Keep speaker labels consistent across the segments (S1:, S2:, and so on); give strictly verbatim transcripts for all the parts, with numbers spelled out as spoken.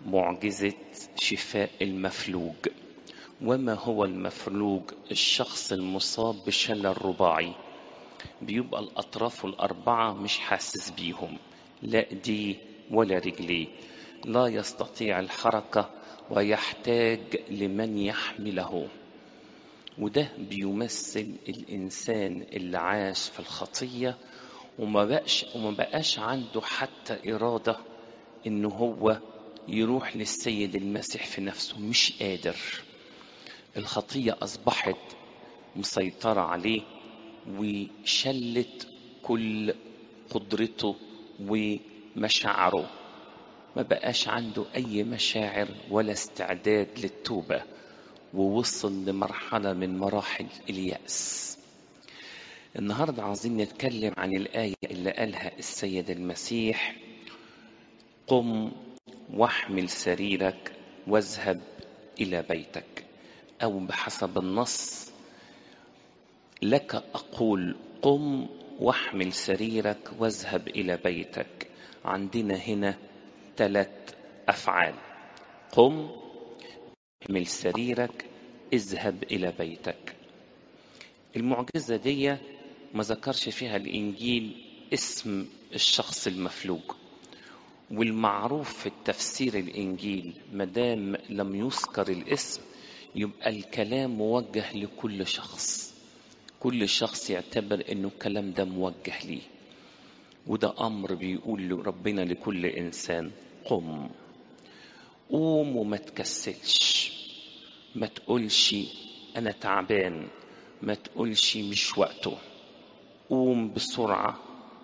S1: معجزة شفاء المفلوج. وما هو المفلوج؟ الشخص المصاب بشلل رباعي، بيبقى الأطراف الأربعة مش حاسس بيهم، لا ايديه ولا رجليه، لا يستطيع الحركة ويحتاج لمن يحمله. وده بيمثل الإنسان اللي عاش في الخطية وما بقاش, وما بقاش عنده حتى إرادة إنه هو يروح للسيد المسيح في نفسه، مش قادر. الخطية أصبحت مسيطرة عليه وشلت كل قدرته ومشاعره، ما بقاش عنده أي مشاعر ولا استعداد للتوبة، ووصل لمرحلة من مراحل اليأس. النهاردة عايزين نتكلم عن الآية اللي قالها السيد المسيح: قم واحمل سريرك واذهب إلى بيتك. أو بحسب النص: لك أقول قم واحمل سريرك واذهب إلى بيتك. عندنا هنا ثلاث أفعال: قم، احمل سريرك، اذهب إلى بيتك. المعجزة دي ما ذكرش فيها الإنجيل اسم الشخص المفلوج، والمعروف في التفسير الإنجيل مدام لم يذكر الاسم يبقى الكلام موجه لكل شخص، كل شخص يعتبر انه الكلام ده موجه ليه. وده امر بيقول ربنا لكل انسان: قم، قوم وما تكسلش، ما تقولش انا تعبان، ما تقولش مش وقته، قوم بسرعة.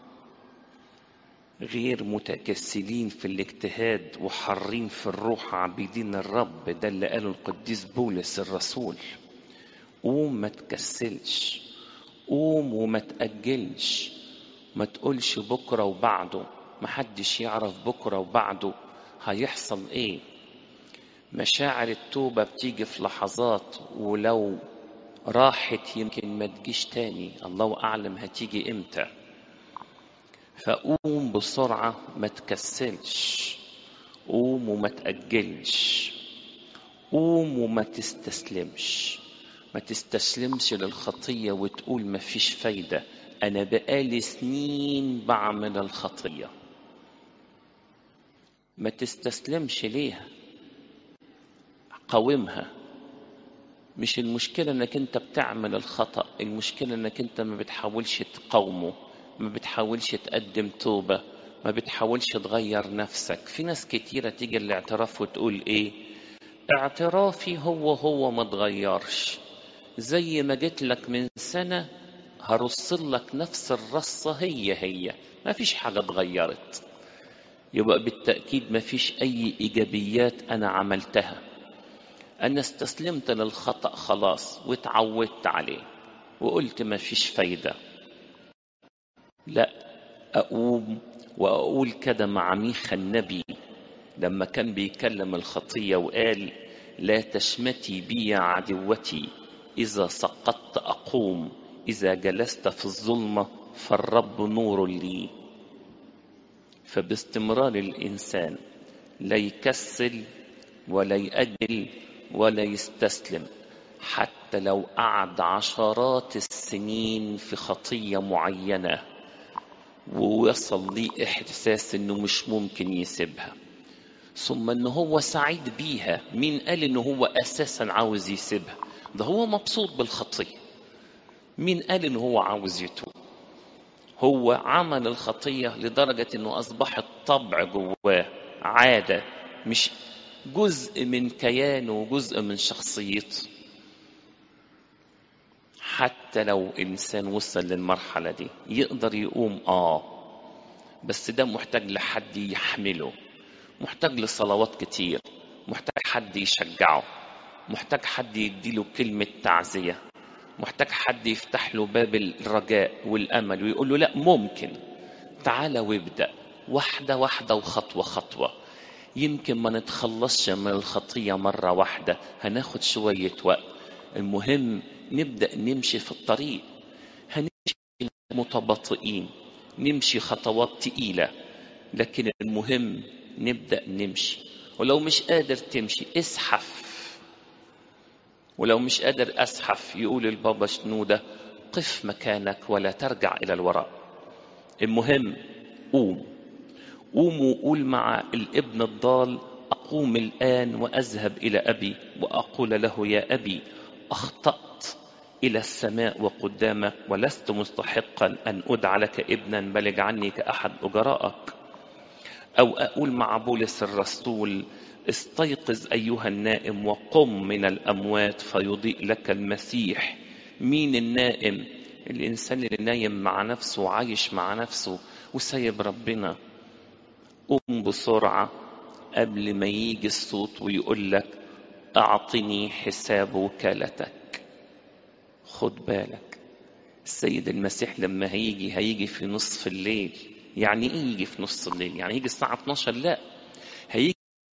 S1: غير متكسلين في الاجتهاد وحرين في الروح عابدين الرب، ده اللي قاله القديس بولس الرسول. قوم ما تكسلش، قوم وما تأجلش، ما تقولش بكرة وبعده، محدش يعرف بكرة وبعده هيحصل ايه. مشاعر التوبة بتيجي في لحظات، ولو راحت يمكن ما تجيش تاني، الله أعلم هتيجي امتى. فقوم بسرعة، ما تكسلش، قوم وما تأجلش، قوم وما تستسلمش. ما تستسلمش للخطية وتقول ما فيش فايدة، أنا بقالي سنين بعمل الخطية. ما تستسلمش ليها، قاومها. مش المشكلة انك انت بتعمل الخطأ، المشكلة انك انت ما بتحاولش تقاومه، ما بتحاولش تقدم توبة، ما بتحاولش تغير نفسك. في ناس كتيرة تيجي الاعتراف وتقول ايه: اعترافي هو هو ما تغيرش، زي ما جيت لك من سنة هرصل لك نفس الرصة هي هي، ما فيش حاجة اتغيرت. يبقى بالتأكيد ما فيش أي إيجابيات أنا عملتها، أنا استسلمت للخطأ خلاص واتعودت عليه وقلت ما فيش فايدة. لا، أقوم وأقول كده مع ميخا النبي لما كان بيكلم الخطية وقال: لا تشمتي بي يا عدوتي، إذا سقطت أقوم، إذا جلست في الظلمة فالرب نور لي. فباستمرار الإنسان لا يكسل ولا يأجل ولا يستسلم، حتى لو قعد عشرات السنين في خطية معينة ووصل لي إحساس إنه مش ممكن يسيبها، ثم إنه هو سعيد بيها. مين قال إنه هو أساسا عاوز يسيبها؟ ده هو مبسوط بالخطية. مين قال إنه هو عاوز يتوب؟ هو عمل الخطية لدرجة إنه أصبحت طبع جواه، عادة، مش جزء من كيانه وجزء من شخصيته. حتى لو إنسان وصل للمرحلة دي يقدر يقوم، آه بس ده محتاج لحد يحمله، محتاج لصلوات كتير، محتاج حد يشجعه، محتاج حد يديله كلمة تعزية، محتاج حد يفتح له باب الرجاء والأمل ويقول له لا ممكن، تعال وابدأ واحدة واحدة وخطوة خطوة. يمكن ما نتخلصش من الخطية مرة واحدة، هناخد شوية وقت. المهم نبدأ نمشي في الطريق، هنمشي متبطئين، نمشي خطوات تقيلة، لكن المهم نبدأ نمشي. ولو مش قادر تمشي اسحف. ولو مش قادر أسحف يقول البابا شنودة قف مكانك ولا ترجع إلى الوراء. المهم قوم، قوم وقول مع الابن الضال أقوم الآن وأذهب إلى أبي وأقول له يا أبي أخطأت إلى السماء وقدامك ولست مستحقا أن أدعى لك ابنا بل اجعلني كأحد أجرائك. أو أقول مع بولس الرسول استيقظ أيها النائم وقم من الأموات فيضيء لك المسيح. مين النائم؟ الإنسان اللي نايم مع نفسه وعايش مع نفسه وسايب ربنا. قم بسرعة قبل ما يجي الصوت ويقول لك أعطني حساب وكالتك. خد بالك السيد المسيح لما هيجي هيجي في نصف الليل. يعني ايه يجي في نص الليل؟ يعني يجي الساعة اتناشر؟ لا، هيجي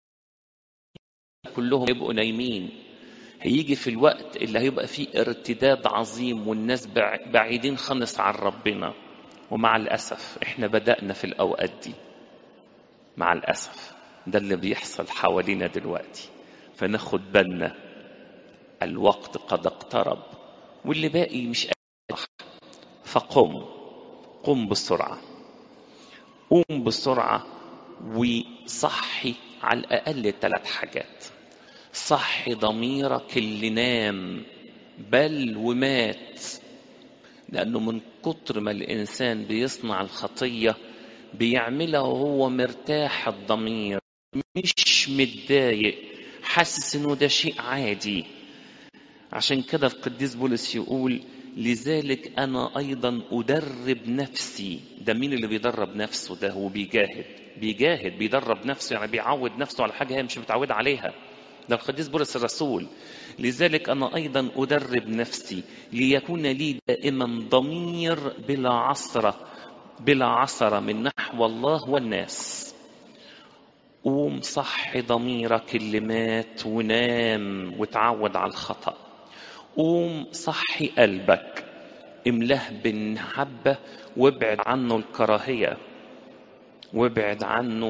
S1: كلهم يبقوا نايمين. هيجي في الوقت اللي هيبقى فيه ارتداد عظيم والناس بعيدين خالص عن ربنا. ومع الأسف احنا بدأنا في الأوقات دي، مع الأسف ده اللي بيحصل حوالينا دلوقتي. فناخد بالنا الوقت قد اقترب واللي باقي مش قادر. فقم، قم بسرعة، قوم بسرعة وصحي على الأقل ثلاث حاجات. صحي ضميرك اللي نام بل ومات، لأنه من كتر ما الإنسان بيصنع الخطية بيعملها وهو مرتاح الضمير، مش متضايق، حاسس إنه ده شيء عادي. عشان كده القديس بولس يقول لذلك أنا أيضا أدرب نفسي. ده مين اللي بيدرب نفسه؟ ده هو بيجاهد بيجاهد بيدرب نفسه، يعني بيعود نفسه على حاجة هي مش متعود عليها. ده القديس بولس الرسول لذلك أنا أيضا أدرب نفسي ليكون لي دائما ضمير بلا عثرة بلا عثرة من نحو الله والناس. قوم صحي ضميرك اللي مات ونام وتعود على الخطأ. قوم صحي قلبك، املاه بالمحبة وابعد عنه الكراهية وابعد عنه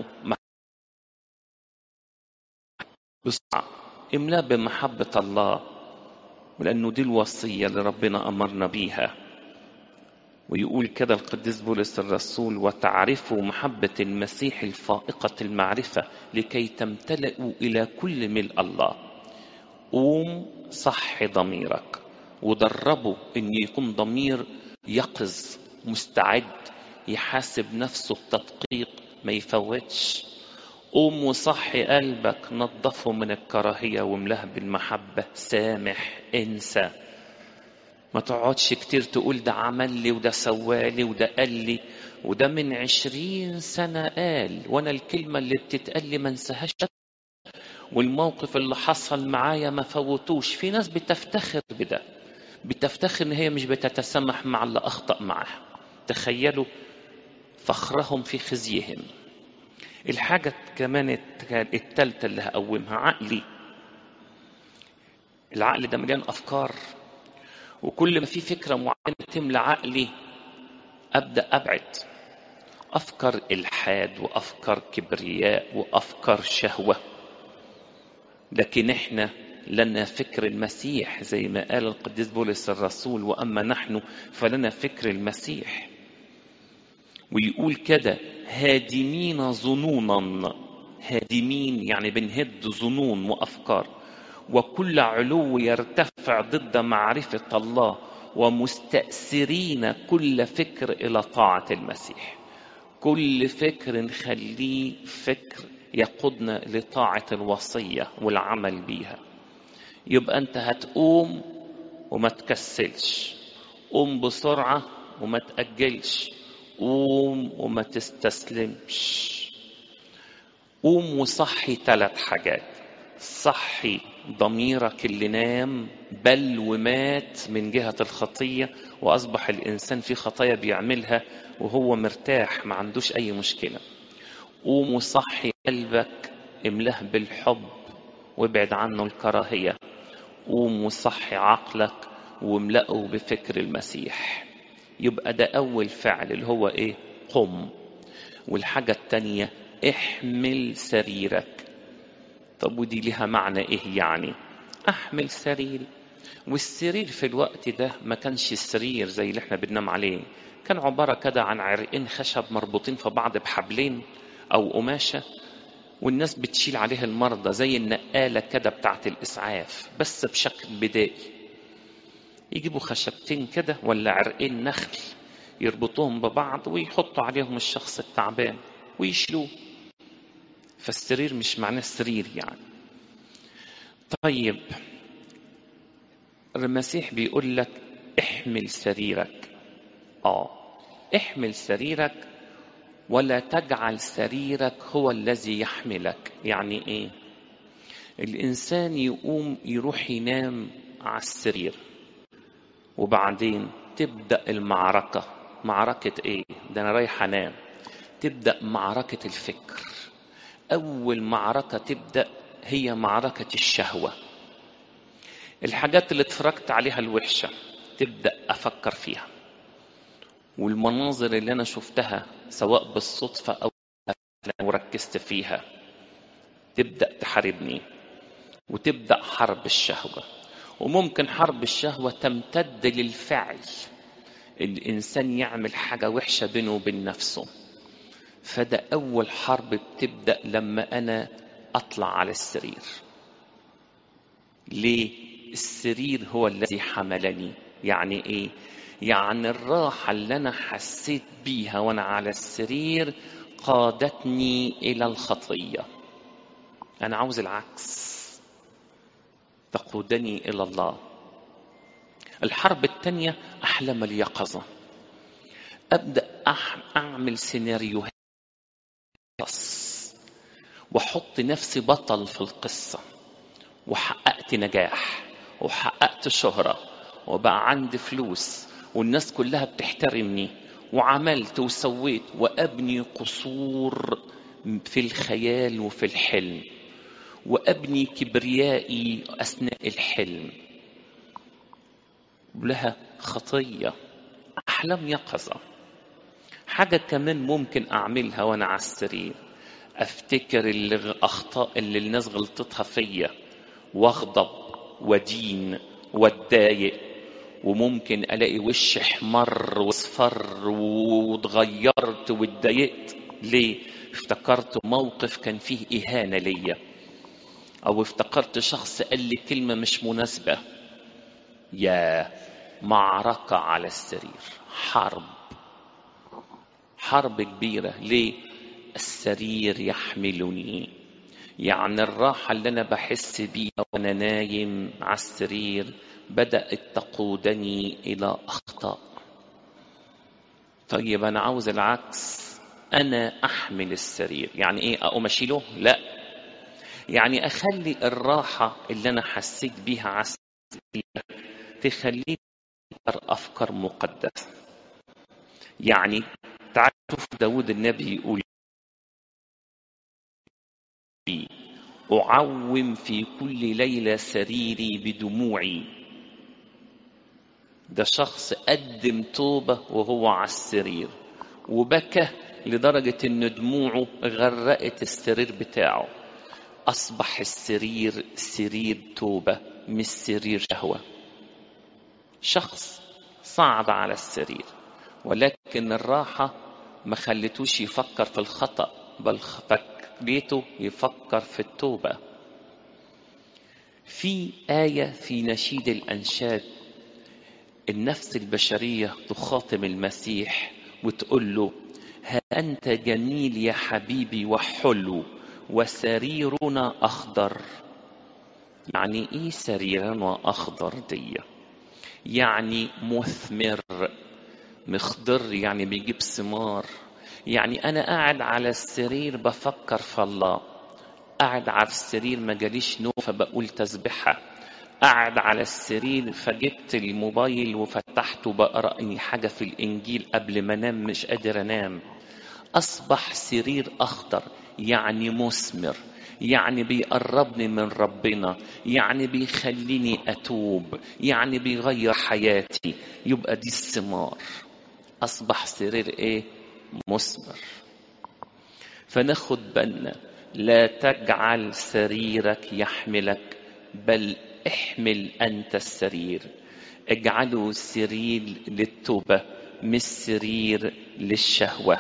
S1: بسرعة. املاه بمحبة الله، ولأنه دي الوصية اللي ربنا أمرنا بيها. ويقول كده القديس بولس الرسول وتعرفوا محبة المسيح الفائقة المعرفة لكي تمتلئوا إلى كل ملء الله. قوم صحي ضميرك ودربه إن يكون ضمير يقظ مستعد يحاسب نفسه بتدقيق ما يفوتش. قوم وصحي قلبك نظفه من الكراهية واملاه بالمحبة. سامح، انسى، ما تقعدش كتير تقول ده عمل لي وده سوالي وده قال لي وده من عشرين سنة قال، وانا الكلمة اللي بتتقال لي ما انساهاش، والموقف اللي حصل معايا ما فوتوش. في ناس بتفتخر بده، بتفتخر ان هي مش بتتسامح مع اللي اخطأ معها. تخيلوا فخرهم في خزيهم. الحاجة كمان التالتة اللي هقومها عقلي. العقل ده مليان أفكار، وكل ما في فكرة معينة تملى عقلي أبدأ أبعد. أفكار إلحاد وأفكار كبرياء وأفكار شهوة. لكن إحنا لنا فكر المسيح زي ما قال القديس بولس الرسول وأما نحن فلنا فكر المسيح. ويقول كده هادمين ظنونا. هادمين يعني بنهد ظنون وأفكار وكل علو يرتفع ضد معرفة الله ومستأثرين كل فكر إلى طاعة المسيح. كل فكر نخليه فكر يقودنا لطاعة الوصية والعمل بيها. يبقى أنت هتقوم وما تكسلش، قوم بسرعة وما تأجلش، قوم وما تستسلمش. قوم وصحي ثلاث حاجات. صحي ضميرك اللي نام بل ومات من جهة الخطية وأصبح الإنسان في خطايا بيعملها وهو مرتاح ما عندوش أي مشكلة. قوم وصحي قلبك، املاه بالحب وابعد عنه الكراهية. قوم وصحي عقلك واملأه بفكر المسيح. يبقى ده أول فعل اللي هو إيه؟ قم. والحاجة التانية احمل سريرك. طب ودي لها معنى ايه يعني؟ احمل سريري. والسرير في الوقت ده ما كانش السرير زي اللي احنا بننام عليه، كان عبارة كده عن عرقين خشب مربوطين في بعض بحبلين او قماشة، والناس بتشيل عليه المرضى زي النقالة كده بتاعت الإسعاف، بس بشكل بدائي. يجيبوا خشبتين كده ولا عرقين نخل يربطوهم ببعض ويحطوا عليهم الشخص التعبان ويشلوه. فالسرير مش معناه سرير يعني. طيب المسيح بيقول لك احمل سريرك. اه احمل سريرك ولا تجعل سريرك هو الذي يحملك. يعني ايه؟ الانسان يقوم يروح ينام على السرير، وبعدين تبدأ المعركة. معركة ايه؟ ده انا رايح انام. تبدأ معركة الفكر. اول معركة تبدأ هي معركة الشهوة. الحاجات اللي اتفرجت عليها الوحشة تبدأ افكر فيها، والمناظر اللي انا شفتها سواء بالصدفة او لو ركزت فيها تبدأ تحاربني، وتبدأ حرب الشهوة. وممكن حرب الشهوة تمتد للفعل، الإنسان يعمل حاجة وحشة بينه وبين نفسه. فده أول حرب بتبدأ لما أنا أطلع على السرير. ليه؟ السرير هو الذي حملني. يعني إيه؟ يعني الراحة اللي أنا حسيت بيها وأنا على السرير قادتني إلى الخطية. أنا عاوز العكس، تقودني إلى الله. الحرب الثانية أحلام اليقظة. أبدأ أعمل سيناريوهات وأحط نفسي بطل في القصة، وحققت نجاح وحققت شهرة وبقى عندي فلوس والناس كلها بتحترمني، وعملت وسويت، وأبني قصور في الخيال وفي الحلم، وأبني كبريائي أثناء الحلم. لها خطية، أحلام يقظة. حاجة كمان ممكن أعملها وأنا على السرير، أفتكر الأخطاء اللي الناس غلطتها فيا، واغضب ودين واتضايق، وممكن ألاقي وشي احمر واصفر واتغيرت واتضايقت. ليه؟ افتكرت موقف كان فيه إهانة ليا، أو افتكرت شخص قال لي كلمة مش مناسبة. يا معركة على السرير، حرب حرب كبيرة. ليه؟ السرير يحملني. يعني الراحة اللي أنا بحس بيها وأنا نايم على السرير بدأت تقودني إلى أخطاء. طيب أنا عاوز العكس، أنا أحمل السرير. يعني إيه أقوم أشيله؟ لا، يعني أخلي الراحة اللي أنا حسيت بيها على السرير تخليني أفكار مقدسة. يعني تعالوا شوف داود النبي يقول أعوم في كل ليلة سريري بدموعي. ده شخص قدم توبة وهو على السرير وبكى لدرجة ان دموعه غرقت السرير بتاعه. أصبح السرير سرير توبة مش سرير شهوة. شخص صعد على السرير ولكن الراحة ما خلتوش يفكر في الخطأ، بل خليته يفكر في التوبة. في آية في نشيد الأنشاد النفس البشرية تخاطب المسيح وتقول له: ها أنت جميل يا حبيبي وحلو وسريرنا أخضر. يعني إيه سريرنا أخضر دي؟ يعني مثمر. مخضر يعني بيجيب ثمار. يعني أنا قاعد على السرير بفكر في الله، قاعد على السرير ما جاليش نوم فبقول تسبحة، قاعد على السرير فجبت الموبايل وفتحته بقرأ أي حاجة في الإنجيل قبل ما أنام مش قادر أنام. أصبح سرير أخضر، يعني مثمر، يعني بيقربني من ربنا، يعني بيخليني أتوب، يعني بيغير حياتي. يبقى دي الثمار. أصبح سرير إيه؟ مثمر. فناخد بالنا لا تجعل سريرك يحملك، بل احمل أنت السرير. اجعله سرير للتوبة مش سرير للشهوة.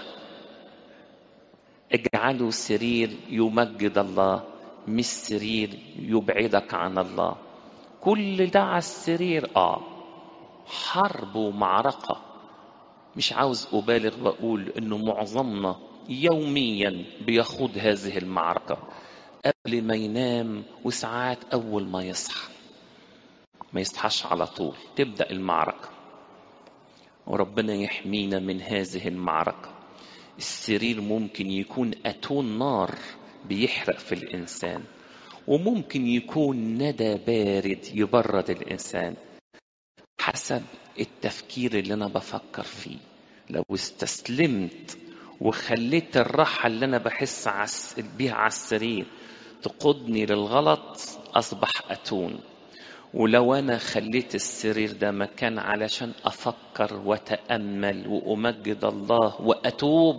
S1: اجعله سرير يمجد الله مش سرير يبعدك عن الله. كل ده على السرير اه حرب ومعركة. مش عاوز أبالغ وأقول إنه معظمنا يوميا بيخوض هذه المعركة قبل ما ينام، وساعات أول ما يصحى ما يصحاش على طول تبدأ المعركة، وربنا يحمينا من هذه المعركة. السرير ممكن يكون أتون نار بيحرق في الإنسان، وممكن يكون ندى بارد يبرد الإنسان حسب التفكير اللي أنا بفكر فيه. لو استسلمت وخليت الراحة اللي أنا بحس بيها على السرير تقودني للغلط أصبح أتون. ولو أنا خليت السرير ده مكان علشان أفكر وتأمل وأمجد الله وأتوب،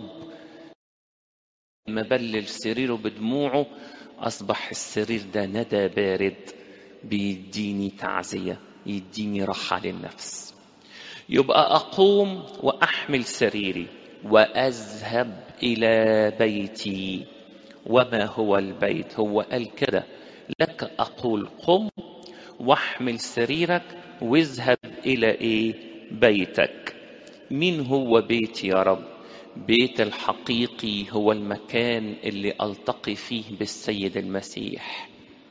S1: مبلل سريره بدموعه، أصبح السرير ده ندى بارد بيديني تعزية، يديني راحة للنفس. يبقى أقوم وأحمل سريري وأذهب إلى بيتي. وما هو البيت؟ هو قال كده لك أقول قم واحمل سريرك واذهب إلى إيه؟ بيتك. مين هو بيتي يا رب؟ بيت الحقيقي هو المكان اللي ألتقي فيه بالسيد المسيح.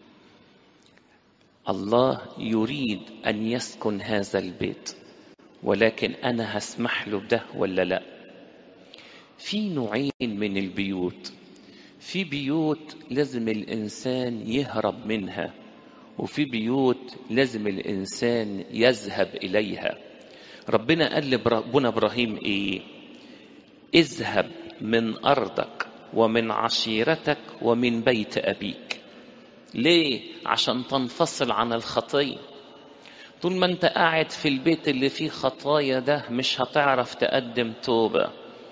S1: الله يريد أن يسكن هذا البيت، ولكن أنا هسمح له ده ولا لا؟ في نوعين من البيوت. في بيوت لازم الإنسان يهرب منها، وفي بيوت لازم الإنسان يذهب إليها. ربنا قال لابونا إبراهيم إيه؟ اذهب من أرضك ومن عشيرتك ومن بيت أبيك. ليه؟ عشان تنفصل عن الخطية. طول ما انت قاعد في البيت اللي فيه خطايا ده مش هتعرف تقدم توبة.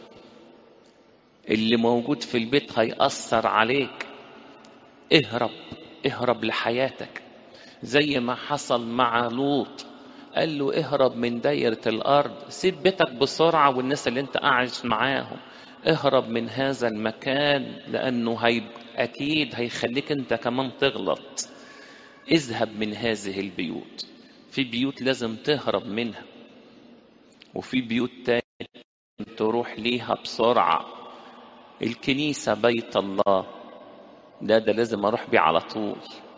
S1: اللي موجود في البيت هيأثر عليك. اهرب اهرب لحياتك، زي ما حصل مع لوط. قال له اهرب من دايرة الأرض، سيب بيتك بسرعة والناس اللي انت قاعد معاهم، اهرب من هذا المكان لأنه هي أكيد هيخليك انت كمان تغلط. اذهب من هذه البيوت. في بيوت لازم تهرب منها، وفي بيوت تانية تروح ليها بسرعة. الكنيسة بيت الله، ده ده لازم أروح بيه على طول.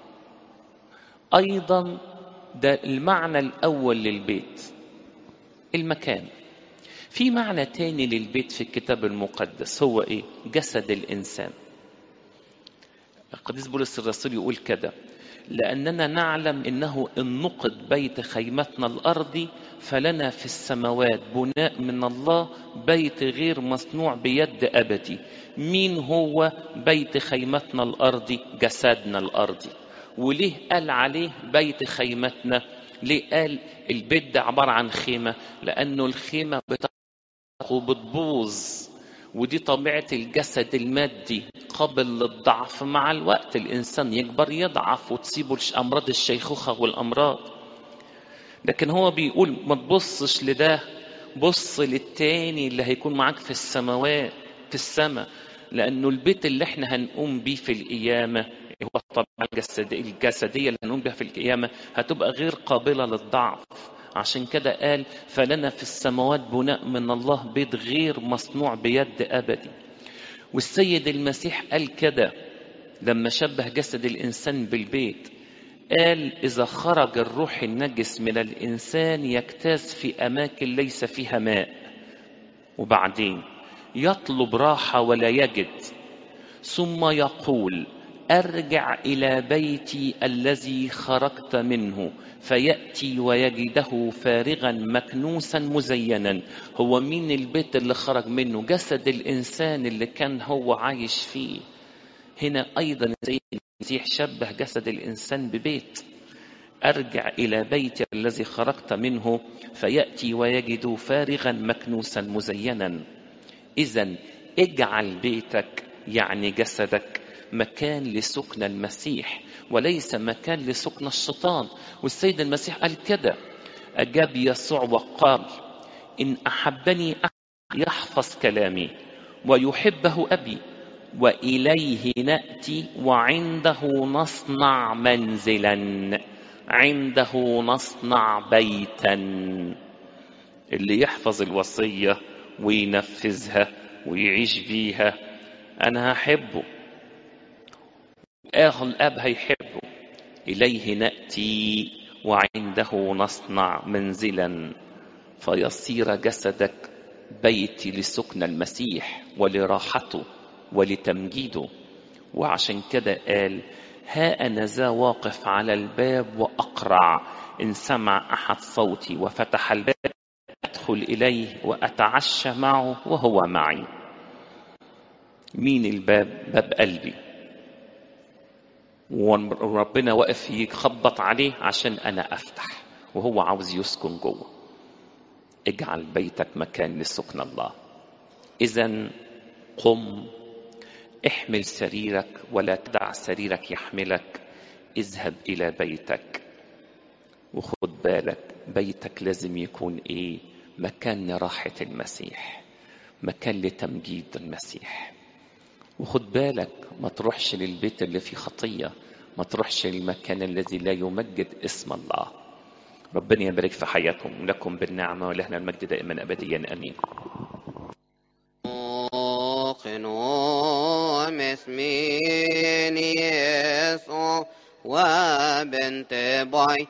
S1: أيضا ده المعنى الأول للبيت، المكان. في معنى تاني للبيت في الكتاب المقدس، هو إيه؟ جسد الإنسان. القديس بولس الرسول يقول كده: لأننا نعلم إنه إن نقض بيت خيمتنا الأرضي فلنا في السماوات بناء من الله، بيت غير مصنوع بيد أبدي. مين هو بيت خيمتنا الأرضي؟ جسدنا الأرضي. وليه قال عليه بيت خيمتنا؟ ليه قال البيت ده عبارة عن خيمة؟ لأنه الخيمة بتبوظ، ودي طبيعة الجسد المادي، قابل للضعف. مع الوقت الإنسان يكبر يضعف وتصيبه أمراض الشيخوخة والأمراض. لكن هو بيقول ما تبصش لده، بص للتاني اللي هيكون معاك في السماوات، في السماء. لأنه البيت اللي احنا هنقوم بيه في القيامة هو طبعا الجسدية اللي هنقوم بها في القيامة هتبقى غير قابلة للضعف. عشان كده قال فلنا في السماوات بناء من الله، بيت غير مصنوع بيد أبدي. والسيد المسيح قال كده لما شبه جسد الإنسان بالبيت، قال إذا خرج الروح النجس من الإنسان يجتاز في أماكن ليس فيها ماء، وبعدين يطلب راحة ولا يجد، ثم يقول أرجع إلى بيتي الذي خرجت منه، فيأتي ويجده فارغا مكنوسا مزينا. هو مين البيت اللي خرج منه؟ جسد الإنسان اللي كان هو عايش فيه. هنا أيضا زي المسيح شبه جسد الإنسان ببيت. أرجع إلى بيتي الذي خرجت منه فيأتي ويجد فارغا مكنوسا مزينا. إذن اجعل بيتك يعني جسدك مكان لسكن المسيح وليس مكان لسكن الشيطان. والسيد المسيح قال كده، أجاب يسوع وقال: إن أحبني يحفظ كلامي ويحبه أبي وإليه نأتي وعنده نصنع منزلا، عنده نصنع بيتا. اللي يحفظ الوصية وينفذها ويعيش بيها أنا هحبه، آخر الأب هيحبه. إليه نأتي وعنده نصنع منزلا، فيصير جسدك بيتي لسكن المسيح ولراحته ولتمجيده. وعشان كده قال: ها أنا ذا واقف على الباب وأقرع، إن سمع أحد صوتي وفتح الباب أدخل إليه وأتعشى معه وهو معي. مين الباب؟ باب قلبي، وربنا واقف يخبط عليه عشان أنا أفتح، وهو عاوز يسكن جوه. اجعل بيتك مكان لسكن الله. إذن قم، احمل سريرك ولا تدع سريرك يحملك، اذهب إلى بيتك. وخد بالك بيتك لازم يكون إيه؟ مكان لراحة المسيح، مكان لتمجيد المسيح. وخد بالك ما تروحش للبيت اللي فيه خطية، ما تروحش للمكان الذي لا يمجد اسم الله. ربنا يبارك في حياتكم، لكم بالنعمة ولهنا المجد دائما أبديا آمين.
S2: وبنت باي